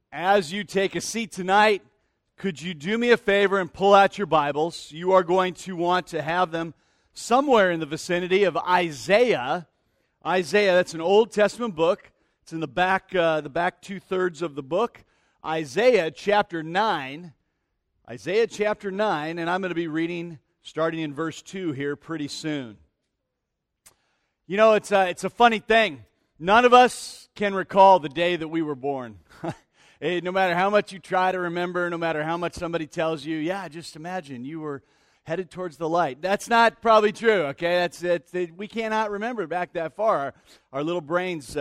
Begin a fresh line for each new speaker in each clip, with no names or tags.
As you take a seat tonight, could you do me a favor and pull out your Bibles? You are going to want to have them somewhere in the vicinity of Isaiah. Isaiah, that's an Old Testament book. It's in the back two-thirds of the book. Isaiah chapter 9. Isaiah chapter 9, and I'm going to be reading starting in verse 2 here pretty soon. You know, it's a funny thing. None of us can recall the day that we were born. No matter how much you try to remember, no matter how much somebody tells you, yeah, just imagine you were headed towards the light. That's not probably true, okay? We cannot remember back that far. Our little brains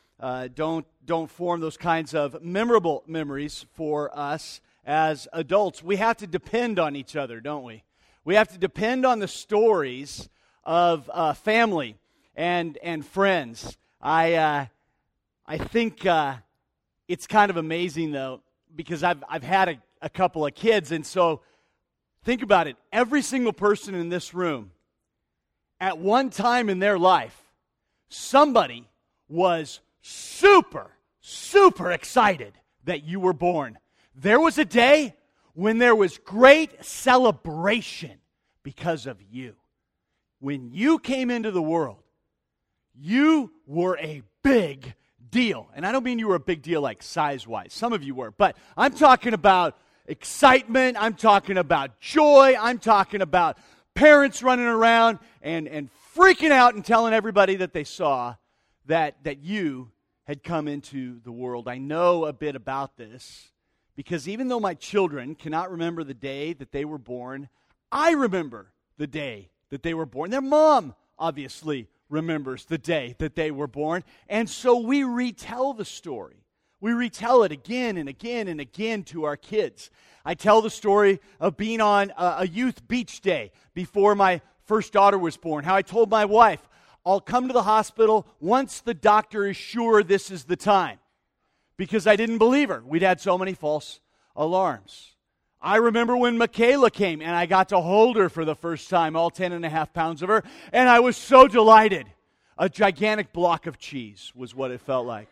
don't form those kinds of memorable memories for us as adults. We have to depend on each other, don't we? We have to depend on the stories of family and friends. I think it's kind of amazing, though, because I've had a couple of kids, and so think about it. Every single person in this room, at one time in their life, somebody was super, super excited that you were born. There was a day when there was great celebration because of you. When you came into the world, you were a big deal. And I don't mean you were a big deal like size-wise. Some of you were. But I'm talking about excitement. I'm talking about joy. I'm talking about parents running around and freaking out and telling everybody that they saw that you had come into the world. I know a bit about this because even though my children cannot remember the day that they were born, I remember the day that they were born. Their mom obviously remembers the day that they were born. And so we retell the story. We retell it again and again and again to our kids. I tell the story of being on a youth beach day before my first daughter was born. How I told my wife, I'll come to the hospital once the doctor is sure this is the time. Because I didn't believe her. We'd had so many false alarms. I remember when Michaela came and I got to hold her for the first time, all 10 and a half pounds of her, and I was so delighted. A gigantic block of cheese was what it felt like.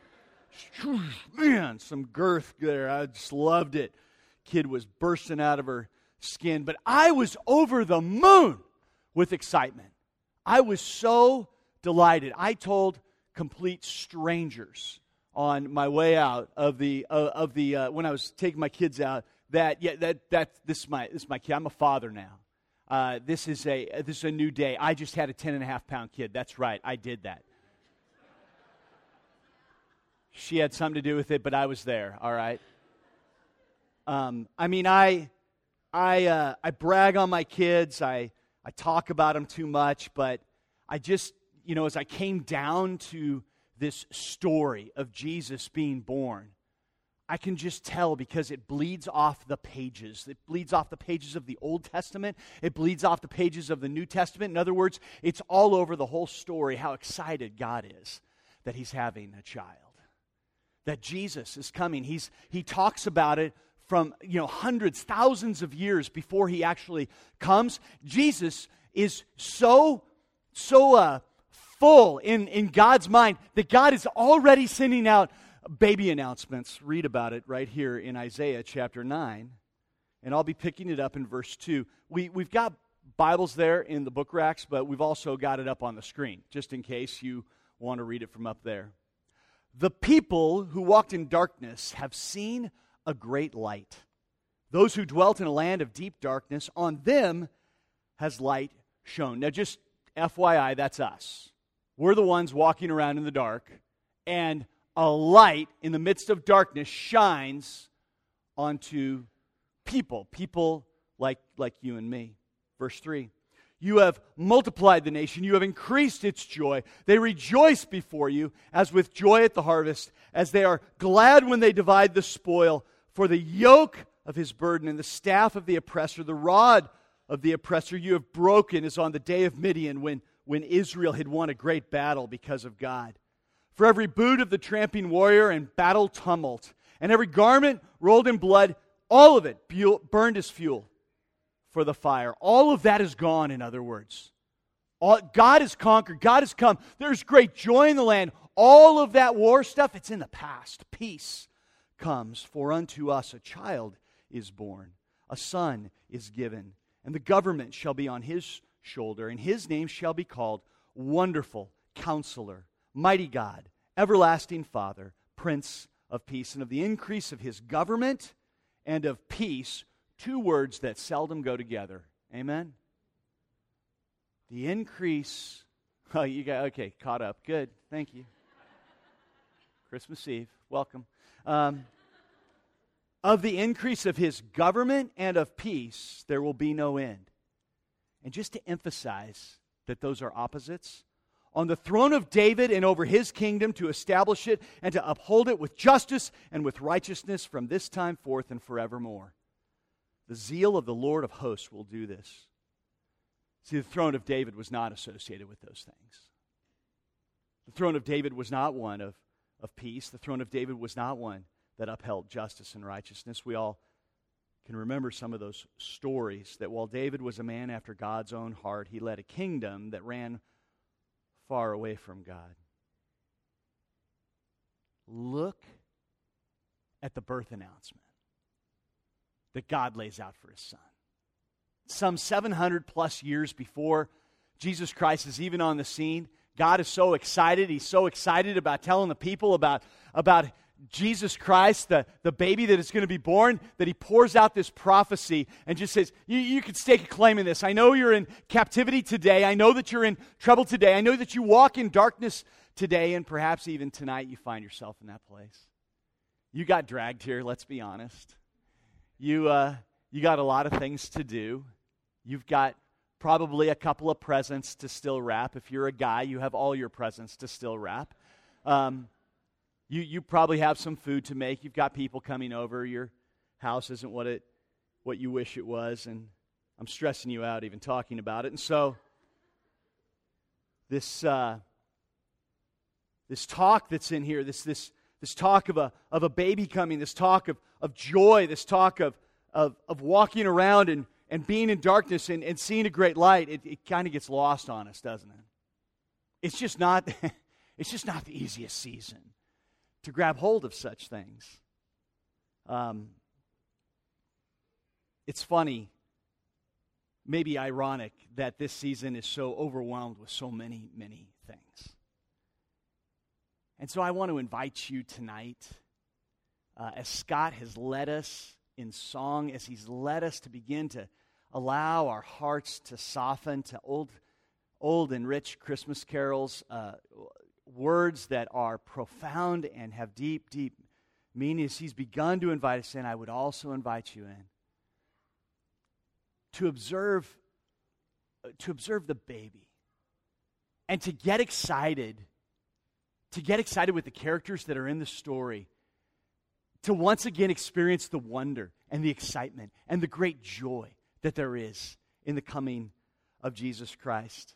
Man, some girth there. I just loved it. Kid was bursting out of her skin, but I was over the moon with excitement. I was so delighted. I told complete strangers on my way out of the when I was taking my kids out, this is my kid. I'm a father now. This is a new day. I just had a 10.5-pound kid. That's right. I did that. She had something to do with it, but I was there. All right. I brag on my kids. I talk about them too much, but I just, as I came down to this story of Jesus being born, I can just tell because it bleeds off the pages. It bleeds off the pages of the Old Testament. It bleeds off the pages of the New Testament. In other words, it's all over the whole story how excited God is that He's having a child, that Jesus is coming. He talks about it from hundreds, thousands of years before He actually comes. Jesus is so full in God's mind that God is already sending out baby announcements. Read about it right here in Isaiah chapter 9. And I'll be picking it up in verse 2. We've got Bibles there in the book racks, but we've also got it up on the screen, just in case you want to read it from up there. The people who walked in darkness have seen a great light. Those who dwelt in a land of deep darkness, on them has light shone. Now just FYI, that's us. We're the ones walking around in the dark, and a light in the midst of darkness shines onto people like you and me. Verse 3, you have multiplied the nation, you have increased its joy. They rejoice before you as with joy at the harvest, as they are glad when they divide the spoil. For the yoke of his burden and the staff of the oppressor, the rod of the oppressor you have broken, as on the day of Midian when Israel had won a great battle because of God. For every boot of the tramping warrior and battle tumult, and every garment rolled in blood, all of it burned as fuel for the fire. All of that is gone, in other words. God has conquered. God has come. There's great joy in the land. All of that war stuff, it's in the past. Peace, comes, for unto us a child is born, a son is given, and the government shall be on his shoulder, and his name shall be called Wonderful Counselor, Mighty God, Everlasting Father, Prince of Peace. And of the increase of his government and of peace, two words that seldom go together. Amen? The increase. Oh, you got, okay, caught up. Good. Thank you. Christmas Eve. Welcome. Of the increase of his government and of peace, there will be no end. And just to emphasize that those are opposites, on the throne of David and over his kingdom, to establish it and to uphold it with justice and with righteousness from this time forth and forevermore. The zeal of the Lord of hosts will do this. See, the throne of David was not associated with those things. The throne of David was not one of peace. The throne of David was not one that upheld justice and righteousness. We all can remember some of those stories that while David was a man after God's own heart, he led a kingdom that ran far away from God. Look at the birth announcement that God lays out for his Son. Some 700 plus years before Jesus Christ is even on the scene, God is so excited. He's so excited about telling the people about Jesus Christ, the baby that is going to be born, that he pours out this prophecy and just says, you can stake a claim in this. I know you're in captivity today. I know that you're in trouble today. I know that you walk in darkness today, and perhaps even tonight you find yourself in that place. You got dragged here, let's be honest. You got a lot of things to do. You've got probably a couple of presents to still wrap. If you're a guy, you have all your presents to still wrap. You probably have some food to make. You've got people coming over. Your house isn't what you wish it was, and I'm stressing you out even talking about it. And so this talk that's in here, this talk of a baby coming, this talk of joy, this talk of walking around and being in darkness and seeing a great light, it kind of gets lost on us, doesn't it? It's just not the easiest season to grab hold of such things. It's funny, maybe ironic, that this season is so overwhelmed with so many, many things. And so I want to invite you tonight, as Scott has led us in song, as he's led us to begin to allow our hearts to soften to old and rich Christmas carols, words that are profound and have deep, deep meaning. As he's begun to invite us in, I would also invite you in to observe the baby and to get excited with the characters that are in the story, to once again experience the wonder and the excitement and the great joy that there is in the coming of Jesus Christ.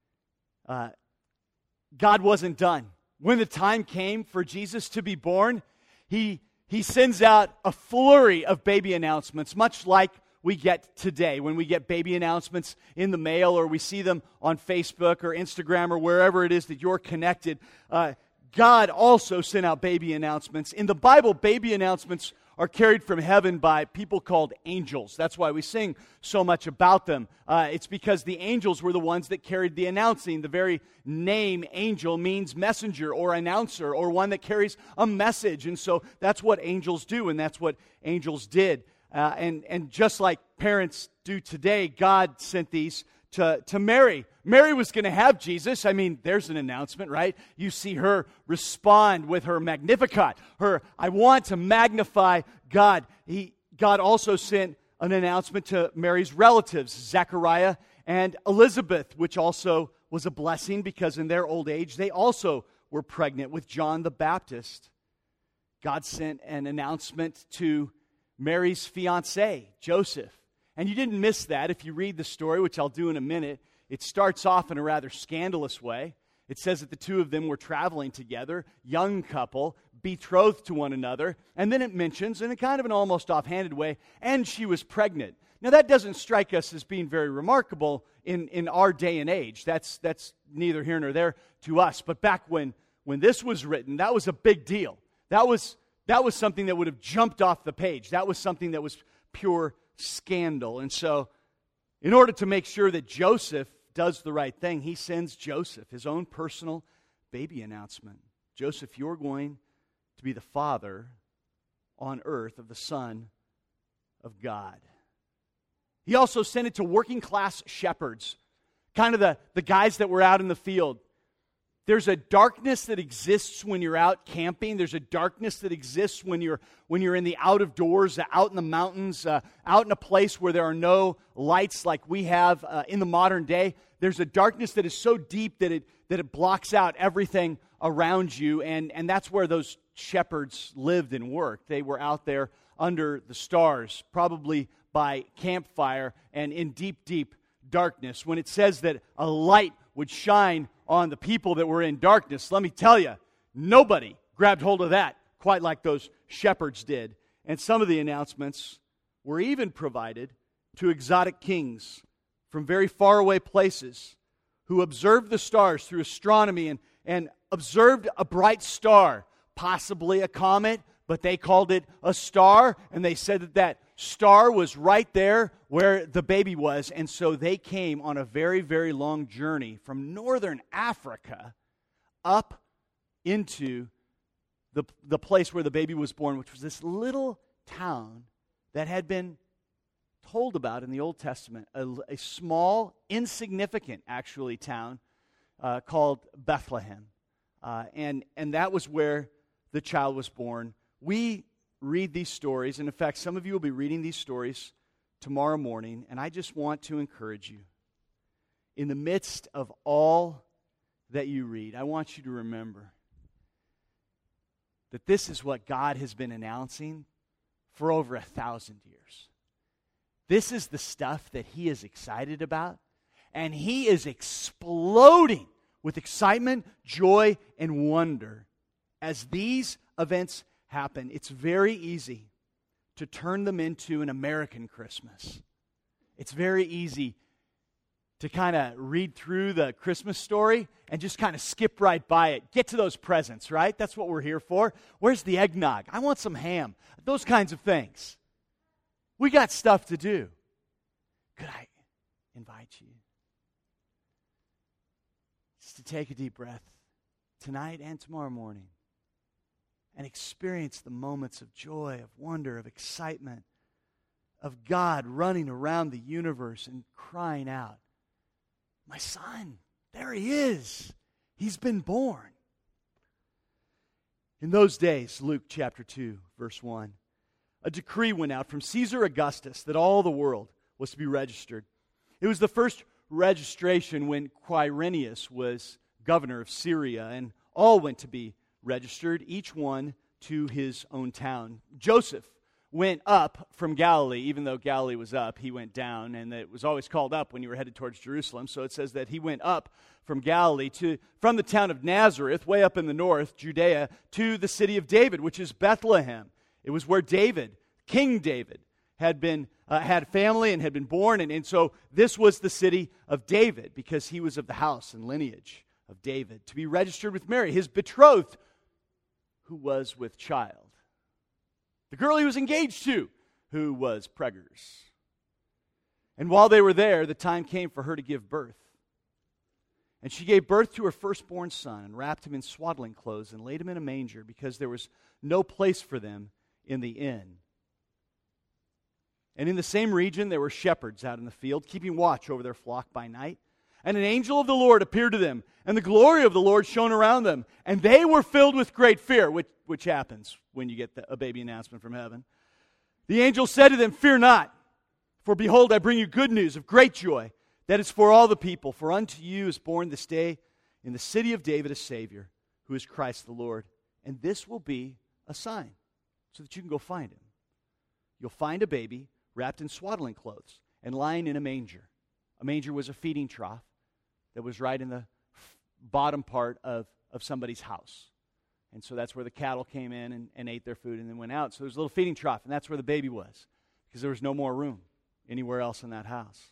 God wasn't done. When the time came for Jesus to be born, He sends out a flurry of baby announcements, much like we get today when we get baby announcements in the mail or we see them on Facebook or Instagram or wherever it is that you're connected. God also sent out baby announcements. In the Bible, baby announcements are carried from heaven by people called angels. That's why we sing so much about them. It's because the angels were the ones that carried the announcing. The very name angel means messenger or announcer or one that carries a message. And so that's what angels do, and that's what angels did. And just like parents do today, God sent these to Mary. Mary was going to have Jesus. I mean, there's an announcement, right? You see her respond with her Magnificat. I want to magnify God. God also sent an announcement to Mary's relatives, Zechariah and Elizabeth, which also was a blessing because in their old age, they also were pregnant with John the Baptist. God sent an announcement to Mary's fiancé, Joseph. And you didn't miss that if you read the story, which I'll do in a minute. It starts off in a rather scandalous way. It says that the two of them were traveling together, young couple, betrothed to one another. And then it mentions, in a kind of an almost offhanded way, and she was pregnant. Now that doesn't strike us as being very remarkable in our day and age. That's neither here nor there to us. But back when this was written, that was a big deal. That was that was something that would have jumped off the page. That was something that was pure scandal. And so, in order to make sure that Joseph does the right thing, he sends Joseph his own personal baby announcement. Joseph, you're going to be the father on earth of the Son of God. He also sent it to working class shepherds, kind of the guys that were out in the field. There's a darkness that exists when you're out camping. There's a darkness that exists when you're in the out of doors, out in the mountains, out in a place where there are no lights like we have in the modern day. There's a darkness that is so deep that it blocks out everything around you, and that's where those shepherds lived and worked. They were out there under the stars, probably by campfire and in deep, deep darkness. When it says that a light would shine on the people that were in darkness, let me tell you, nobody grabbed hold of that quite like those shepherds did. And some of the announcements were even provided to exotic kings from very faraway places who observed the stars through astronomy and observed a bright star, possibly a comet, but they called it a star, and they said that star was right there where the baby was, and so they came on a very, very long journey from northern Africa up into the place where the baby was born, which was this little town that had been told about in the Old Testament, a small, insignificant, actually, town called Bethlehem. And that was where the child was born. We read these stories, and in fact, some of you will be reading these stories tomorrow morning, and I just want to encourage you. In the midst of all that you read, I want you to remember that this is what God has been announcing for over 1,000 years. This is the stuff that He is excited about, and He is exploding with excitement, joy, and wonder as these events happen. It's very easy to turn them into an American Christmas. It's very easy to kind of read through the Christmas story and just kind of skip right by it. Get to those presents, right? That's what we're here for. Where's the eggnog? I want some ham. Those kinds of things. We got stuff to do. Could I invite you just to take a deep breath tonight and tomorrow morning and experience the moments of joy, of wonder, of excitement, of God running around the universe and crying out, "My son, there He is. He's been born." In those days, Luke chapter 2, verse 1, a decree went out from Caesar Augustus that all the world was to be registered. It was the first registration when Quirinius was governor of Syria, and all went to be registered, each one to his own town. Joseph went up from Galilee. Even though Galilee was up, he went down, and it was always called up when you were headed towards Jerusalem. So it says that he went up from Galilee from the town of Nazareth, way up in the north, Judea, to the city of David, which is Bethlehem. It was where David, King David, had family and had been born, and so this was the city of David because he was of the house and lineage of David, to be registered with Mary, his betrothed, who was with child. The girl he was engaged to, who was preggers. And while they were there, the time came for her to give birth. And she gave birth to her firstborn son and wrapped him in swaddling clothes and laid him in a manger because there was no place for them in the inn. And in the same region there were shepherds out in the field, keeping watch over their flock by night. And an angel of the Lord appeared to them, and the glory of the Lord shone around them. And they were filled with great fear, which happens when you get a baby announcement from heaven. The angel said to them, "Fear not, for behold, I bring you good news of great joy, that is for all the people. For unto you is born this day in the city of David a Savior, who is Christ the Lord. And this will be a sign, so that you can go find Him. You'll find a baby wrapped in swaddling clothes and lying in a manger." A manger was a feeding trough that was right in the bottom part of somebody's house. And so that's where the cattle came in and ate their food and then went out. So there's a little feeding trough, and that's where the baby was, because there was no more room anywhere else in that house.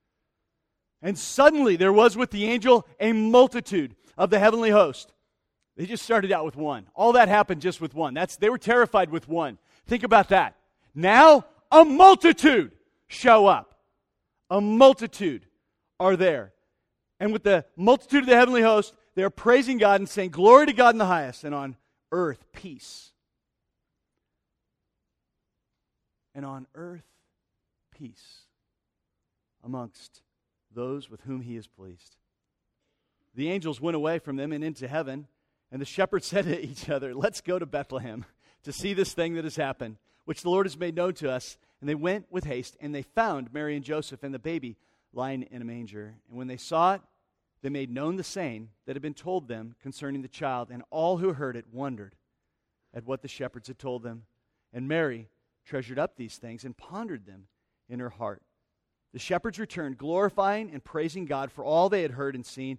And suddenly there was with the angel a multitude of the heavenly host, They just started out with one. All that happened just with one. They were terrified with one. Think about that. Now, a multitude show up. A multitude are there. And with the multitude of the heavenly host, they are praising God and saying, "Glory to God in the highest, and on earth peace." And on earth peace amongst those with whom he is pleased. The angels went away from them and into heaven, and the shepherds said to each other, "Let's go to Bethlehem to see this thing that has happened, which the Lord has made known to us." And they went with haste, and they found Mary and Joseph and the baby lying in a manger. And when they saw it, they made known the saying that had been told them concerning the child. And all who heard it wondered at what the shepherds had told them. And Mary treasured up these things and pondered them in her heart. The shepherds returned, glorifying and praising God for all they had heard and seen,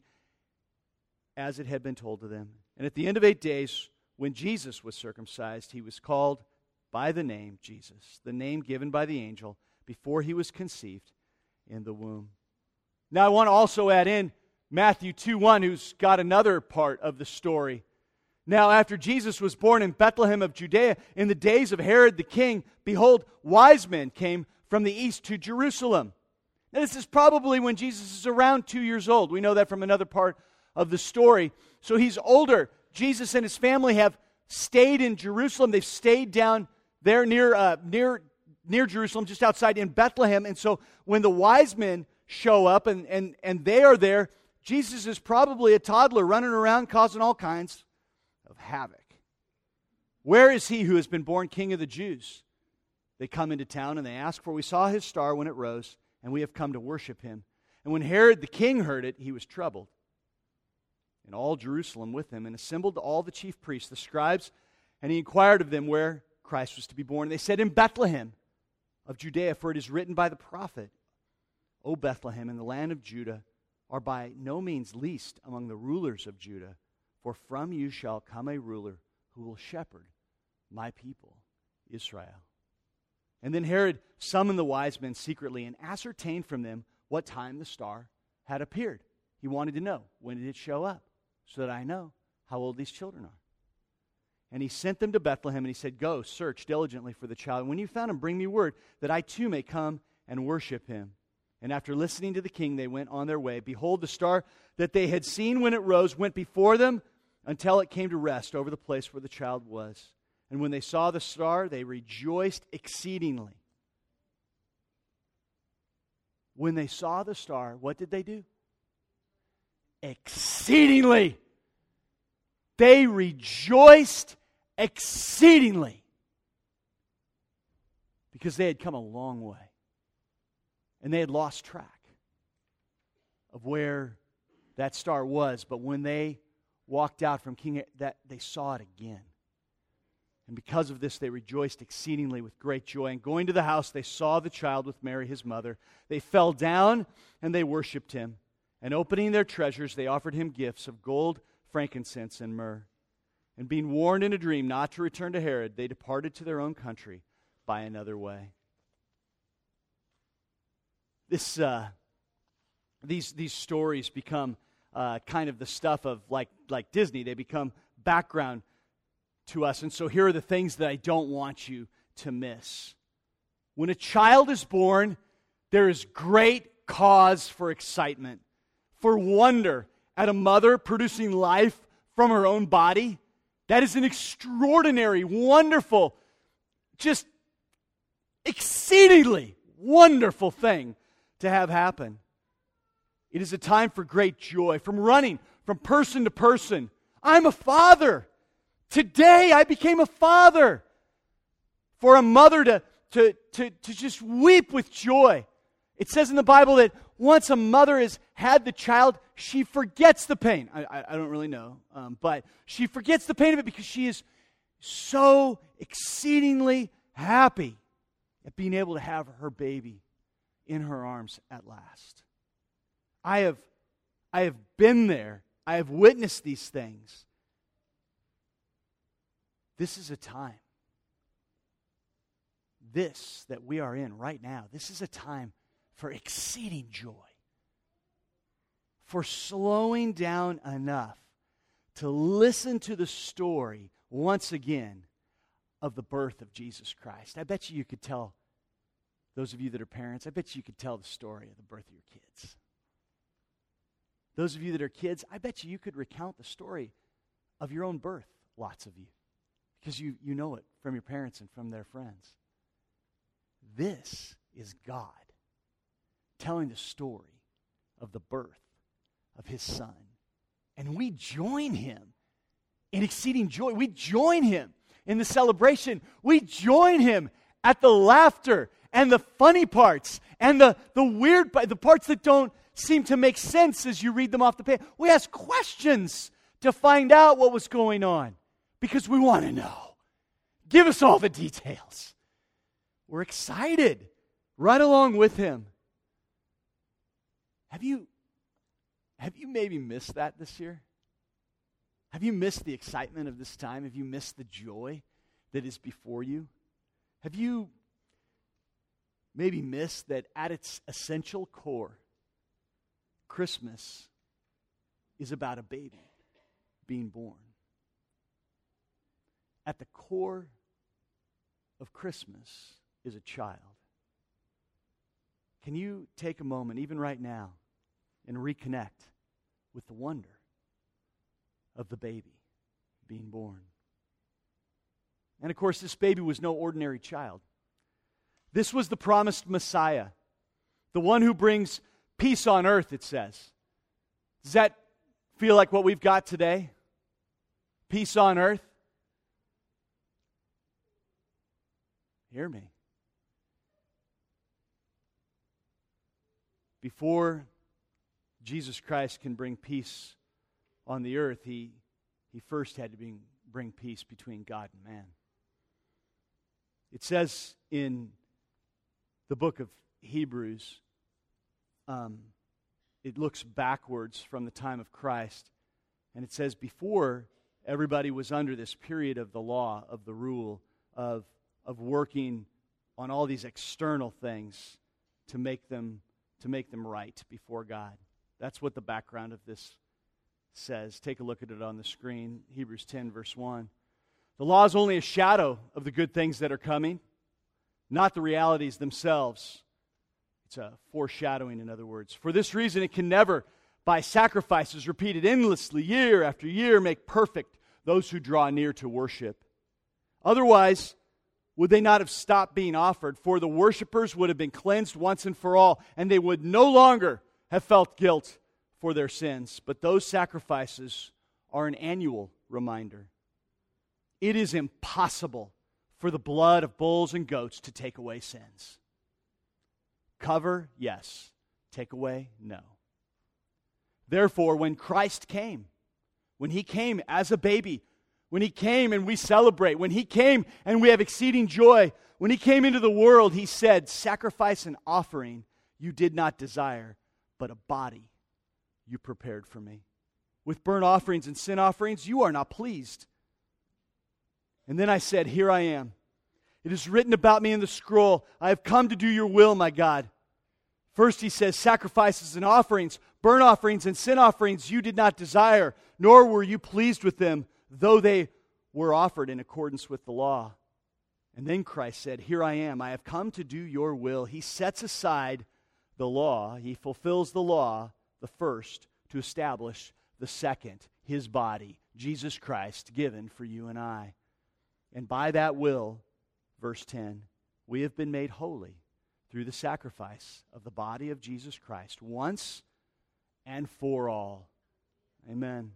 as it had been told to them. And at the end of 8 days, when Jesus was circumcised, he was called by the name Jesus, the name given by the angel before he was conceived in the womb. Now I want to also add in Matthew 2:1, who's got another part of the story. Now after Jesus was born in Bethlehem of Judea, in the days of Herod the king, behold, wise men came from the east to Jerusalem. Now this is probably when Jesus is around 2 years old. We know that from another part of the story. So he's older. Jesus and his family have stayed in Jerusalem. They've stayed down there near Jerusalem, just outside in Bethlehem. And so when the wise men show up and they are there, Jesus is probably a toddler running around causing all kinds of havoc. Where is he who has been born King of the Jews? They come into town and they ask, for we saw his star when it rose, and we have come to worship him. And when Herod the king heard it, he was troubled, and all Jerusalem with him, and assembled all the chief priests, the scribes, and he inquired of them where Christ was to be born. They said, in Bethlehem of Judea, for it is written by the prophet, O Bethlehem, in the land of Judah, are by no means least among the rulers of Judah, for from you shall come a ruler who will shepherd my people, Israel. And then Herod summoned the wise men secretly and ascertained from them what time the star had appeared. He wanted to know, when did it show up, so that I know how old these children are. And he sent them to Bethlehem, and he said, go, search diligently for the child. And when you found him, bring me word, that I too may come and worship him. And after listening to the king, they went on their way. Behold, the star that they had seen when it rose went before them until it came to rest over the place where the child was. And when they saw the star, they rejoiced exceedingly. When they saw the star, what did they do? Exceedingly. They rejoiced exceedingly because they had come a long way and they had lost track of where that star was. But when they walked out from King, that they saw it again. And because of this, they rejoiced exceedingly with great joy. And going to the house, they saw the child with Mary, his mother. They fell down and they worshipped him. And opening their treasures, they offered him gifts of gold, frankincense, and myrrh. And being warned in a dream not to return to Herod, they departed to their own country by another way. These stories become kind of the stuff of like Disney. They become background to us. And so here are the things that I don't want you to miss. When a child is born, there is great cause for excitement, for wonder at a mother producing life from her own body. That is an extraordinary, wonderful, just exceedingly wonderful thing to have happen. It is a time for great joy, from running from person to person. I'm a father. Today I became a father. For a mother to just weep with joy. It says in the Bible that once a mother has had the child, she forgets the pain. I don't really know, but she forgets the pain of it because she is so exceedingly happy at being able to have her baby in her arms at last. I have been there. I have witnessed these things. This is a time. This that we are in right now, this is a time for exceeding joy. For slowing down enough to listen to the story once again of the birth of Jesus Christ. I bet you could tell, those of you that are parents, I bet you could tell the story of the birth of your kids. Those of you that are kids, I bet you could recount the story of your own birth, lots of you, because you know it from your parents and from their friends. This is God telling the story of the birth of his Son. And we join him in exceeding joy. We join him in the celebration. We join him at the laughter and the funny parts and the weird parts, the parts that don't seem to make sense as you read them off the page. We ask questions to find out what was going on because we want to know. Give us all the details. We're excited right along with him. Have you maybe missed that this year? Have you missed the excitement of this time? Have you missed the joy that is before you? Have you maybe missed that at its essential core, Christmas is about a baby being born? At the core of Christmas is a child. Can you take a moment, even right now, and reconnect with the wonder of the baby being born? And of course, this baby was no ordinary child. This was the promised Messiah, the one who brings peace on earth, it says. Does that feel like what we've got today? Peace on earth? Hear me. Before Jesus Christ can bring peace on the earth, he first had to bring peace between God and man. It says in the book of Hebrews, it looks backwards from the time of Christ, and it says before everybody was under this period of the law, of the rule, of working on all these external things to make them right before God. That's what the background of this says. Take a look at it on the screen. Hebrews 10, verse 1. The law is only a shadow of the good things that are coming, not the realities themselves. It's a foreshadowing, in other words. For this reason, it can never, by sacrifices repeated endlessly year after year, make perfect those who draw near to worship. Otherwise, would they not have stopped being offered? For the worshipers would have been cleansed once and for all, and they would no longer have felt guilt for their sins. But those sacrifices are an annual reminder. It is impossible for the blood of bulls and goats to take away sins. Cover, yes. Take away, no. Therefore, when Christ came, when he came as a baby, when he came and we celebrate, when he came and we have exceeding joy, when he came into the world, he said, sacrifice and offering you did not desire, but a body you prepared for me. With burnt offerings and sin offerings, you are not pleased. And then I said, here I am. It is written about me in the scroll. I have come to do your will, my God. First he says, sacrifices and offerings, burnt offerings and sin offerings you did not desire, nor were you pleased with them, though they were offered in accordance with the law. And then Christ said, here I am. I have come to do your will. He sets aside the law. He fulfills the law, the first, to establish the second, his body, Jesus Christ, given for you and I. And by that will, verse 10, we have been made holy through the sacrifice of the body of Jesus Christ once and for all. Amen.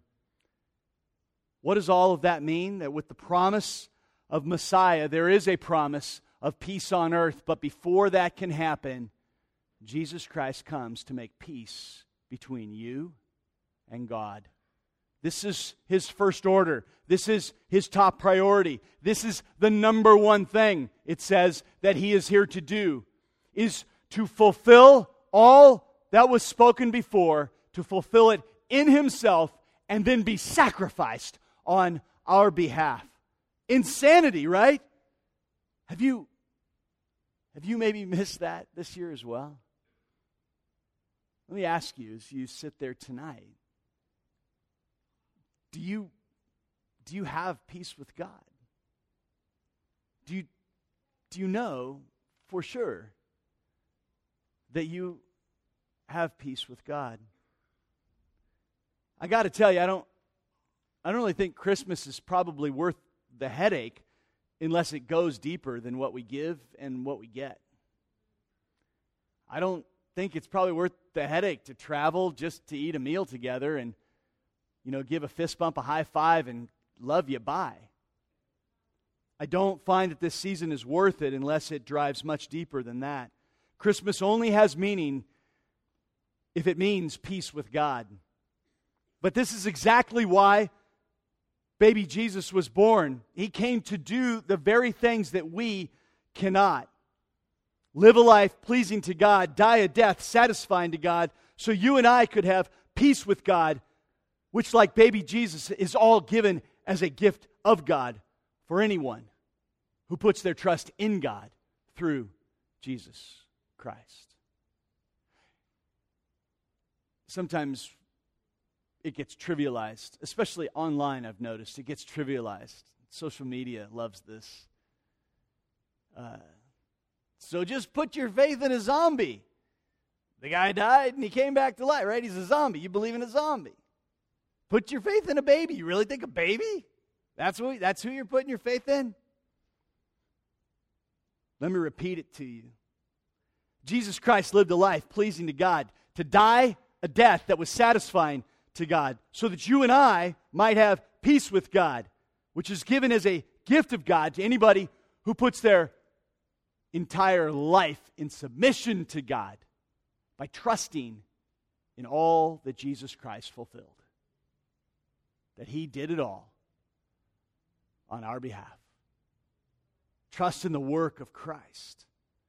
What does all of that mean? That with the promise of Messiah, there is a promise of peace on earth. But before that can happen, Jesus Christ comes to make peace between you and God. This is his first order. This is his top priority. This is the number one thing, it says, that he is here to do, is to fulfill all that was spoken before, to fulfill it in himself, and then be sacrificed on our behalf. Insanity, right? Have you maybe missed that this year as well? Let me ask you, as you sit there tonight, Do you have peace with God? Do you know for sure that you have peace with God? I got to tell you, I don't really think Christmas is probably worth the headache unless it goes deeper than what we give and what we get. I don't think it's probably worth the headache to travel just to eat a meal together and, give a fist bump, a high five, and love you, bye. I don't find that this season is worth it unless it drives much deeper than that. Christmas only has meaning if it means peace with God. But this is exactly why baby Jesus was born. He came to do the very things that we cannot. Live a life pleasing to God, die a death satisfying to God, so you and I could have peace with God, which, like baby Jesus, is all given as a gift of God for anyone who puts their trust in God through Jesus Christ. Sometimes it gets trivialized, especially online, I've noticed. It gets trivialized. Social media loves this. So just put your faith in a zombie. The guy died and he came back to life, right? He's a zombie. You believe in a zombie. Put your faith in a baby. You really think a baby? That's who you're putting your faith in? Let me repeat it to you. Jesus Christ lived a life pleasing to God, to die a death that was satisfying to God, so that you and I might have peace with God, which is given as a gift of God to anybody who puts their entire life in submission to God by trusting in all that Jesus Christ fulfilled. That He did it all on our behalf. Trust in the work of Christ,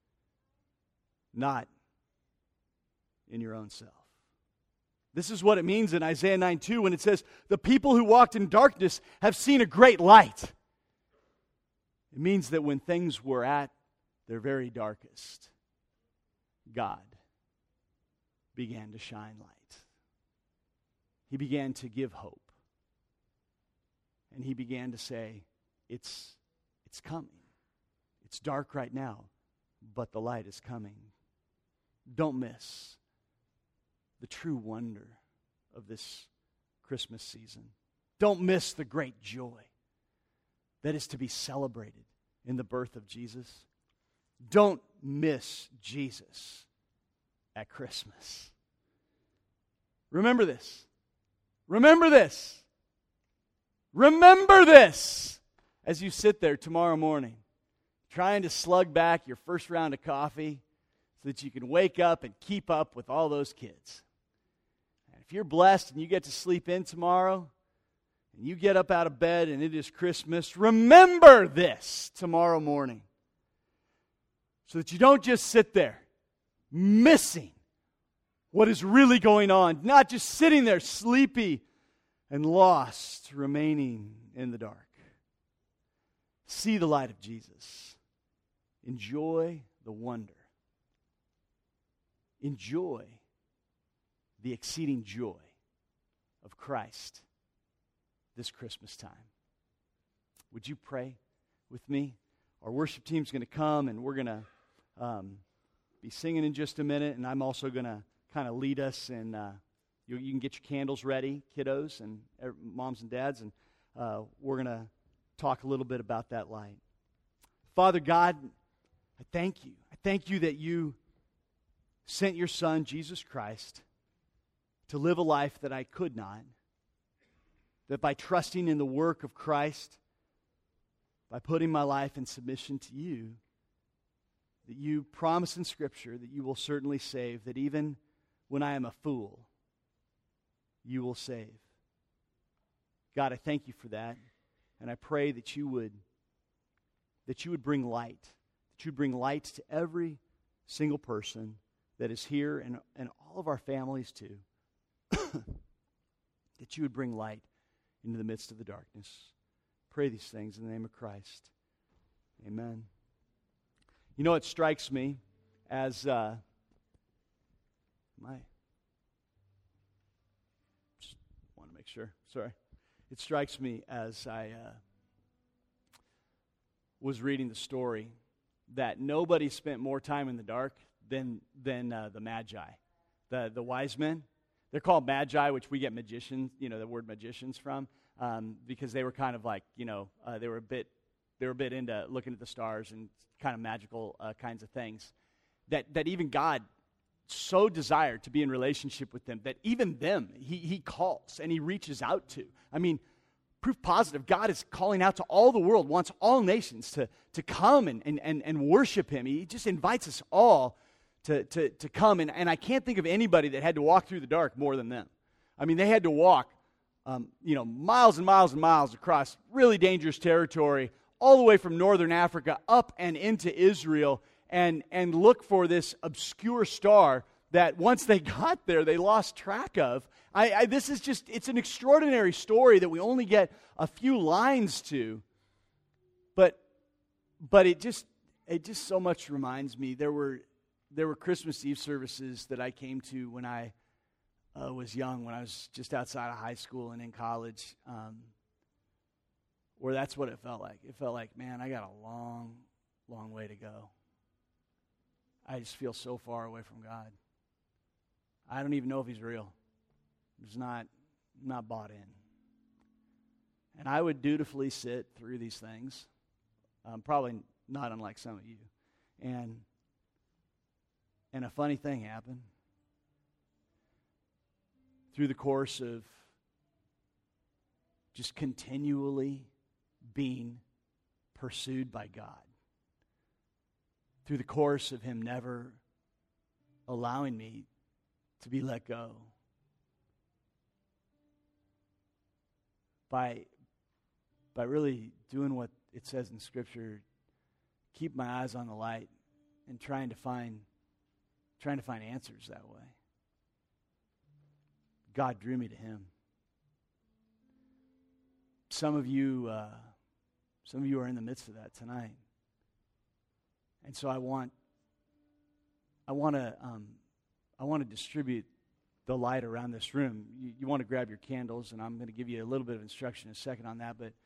not in your own self. This is what it means in Isaiah 9:2 when it says, "The people who walked in darkness have seen a great light." It means that when things were at their very darkest, God began to shine light. He began to give hope. And He began to say, it's coming. It's dark right now, but the light is coming. Don't miss the true wonder of this Christmas season. Don't miss the great joy that is to be celebrated in the birth of Jesus. Don't miss Jesus at Christmas. Remember this. Remember this. Remember this as you sit there tomorrow morning trying to slug back your first round of coffee so that you can wake up and keep up with all those kids. And if you're blessed and you get to sleep in tomorrow and you get up out of bed and it is Christmas, remember this tomorrow morning so that you don't just sit there missing what is really going on, not just sitting there sleepy and lost, remaining in the dark. See the light of Jesus. Enjoy the wonder. Enjoy the exceeding joy of Christ this Christmas time. Would you pray with me? Our worship team's going to come, and we're going to be singing in just a minute, and I'm also going to kind of lead us in... You can get your candles ready, kiddos and moms and dads, and we're going to talk a little bit about that light. Father God, I thank you. I thank you that you sent your Son, Jesus Christ, to live a life that I could not, that by trusting in the work of Christ, by putting my life in submission to you, that you promise in Scripture that you will certainly save, that even when I am a fool, you will save. God, I thank you for that. And I pray that you would bring light. That you would bring light to every single person that is here and all of our families too. That you would bring light into the midst of the darkness. Pray these things in the name of Christ. Amen. You know, it strikes me as Sure. Sorry. It strikes me as I was reading the story that nobody spent more time in the dark than the Magi, the wise men. They're called Magi, which we get magicians, the word magicians from, because they were kind of like, they were a bit into looking at the stars and kind of magical kinds of things. That even God so desired to be in relationship with them that even them he calls and he reaches out to. I mean, proof positive, God is calling out to all the world, wants all nations to come and worship him. He just invites us all to come. And I can't think of anybody that had to walk through the dark more than them. I mean, they had to walk, miles and miles and miles across really dangerous territory, all the way from northern Africa up and into Israel, and look for this obscure star that once they got there, they lost track of. This is just, it's an extraordinary story that we only get a few lines to, but it just so much reminds me. There were Christmas Eve services that I came to when I was young, when I was just outside of high school and in college, where that's what it felt like. It felt like, man, I got a long, long way to go. I just feel so far away from God. I don't even know if he's real. I'm just not bought in. And I would dutifully sit through these things, probably not unlike some of you. And a funny thing happened. Through the course of just continually being pursued by God, through the course of him never allowing me to be let go, by really doing what it says in Scripture, keep my eyes on the light and trying to find answers that way. God drew me to him. Some of you are in the midst of that tonight. And so I want to distribute the light around this room. You want to grab your candles, and I'm going to give you a little bit of instruction in a second on that. But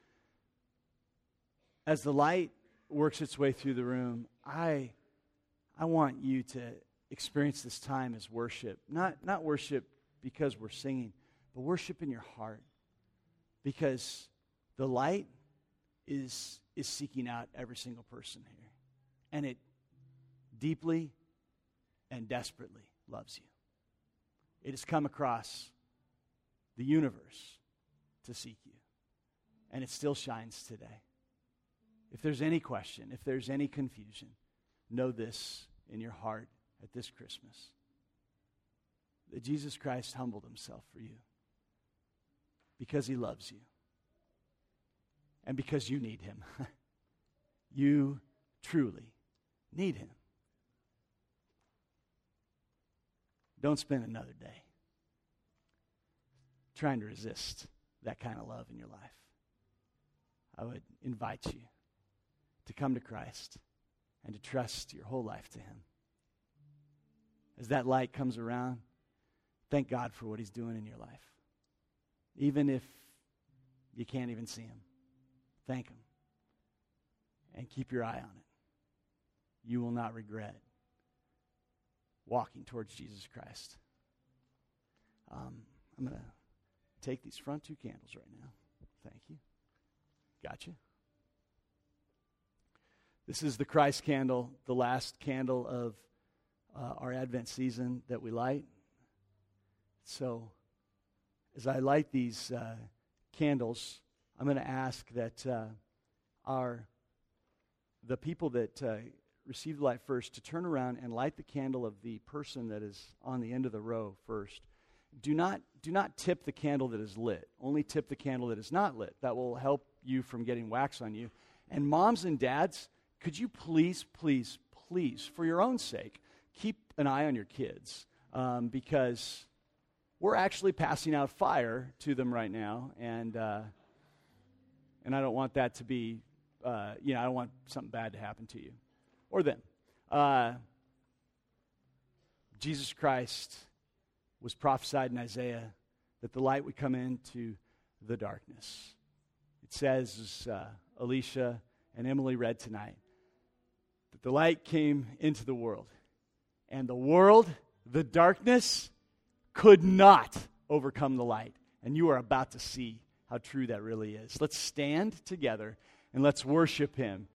as the light works its way through the room, I want you to experience this time as worship. Not worship because we're singing, but worship in your heart. Because the light is seeking out every single person here. And it deeply and desperately loves you. It has come across the universe to seek you. And it still shines today. If there's any question, if there's any confusion, know this in your heart at this Christmas. That Jesus Christ humbled himself for you. Because he loves you. And because you need him. You truly need him. Don't spend another day trying to resist that kind of love in your life. I would invite you to come to Christ and to trust your whole life to him. As that light comes around, thank God for what he's doing in your life. Even if you can't even see him, thank him. And keep your eye on it. You will not regret walking towards Jesus Christ. I'm going to take these front two candles right now. Thank you. Gotcha. This is the Christ candle, the last candle of our Advent season that we light. So, as I light these candles, I'm going to ask that the people that receive the light first to turn around and light the candle of the person that is on the end of the row first. Do not tip the candle that is lit. Only tip the candle that is not lit. That will help you from getting wax on you. And moms and dads, could you please, please, please, for your own sake, keep an eye on your kids, because we're actually passing out fire to them right now, and I don't want that to be, I don't want something bad to happen to you or them. Jesus Christ was prophesied in Isaiah that the light would come into the darkness. It says, as Alicia and Emily read tonight, that the light came into the world, and the world, the darkness, could not overcome the light. And you are about to see how true that really is. Let's stand together and let's worship him